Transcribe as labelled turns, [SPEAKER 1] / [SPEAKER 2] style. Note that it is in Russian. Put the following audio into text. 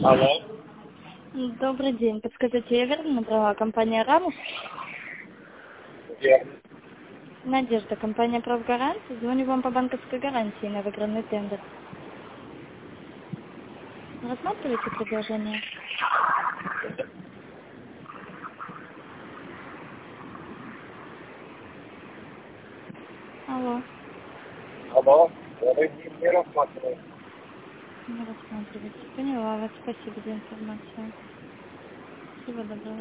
[SPEAKER 1] Алло.
[SPEAKER 2] Добрый день. Подскажите, я верно набрала? Компания «Рамус»?
[SPEAKER 1] Верно.
[SPEAKER 2] Надежда, компания «Правгарант». Звоню вам по банковской гарантии на выигранный тендер. Рассматриваете предложение? Алло.
[SPEAKER 1] Алло. Вы не рассматриваете.
[SPEAKER 2] Не рассматриваете. Поняла вас. Спасибо за информацию. Всего доброго.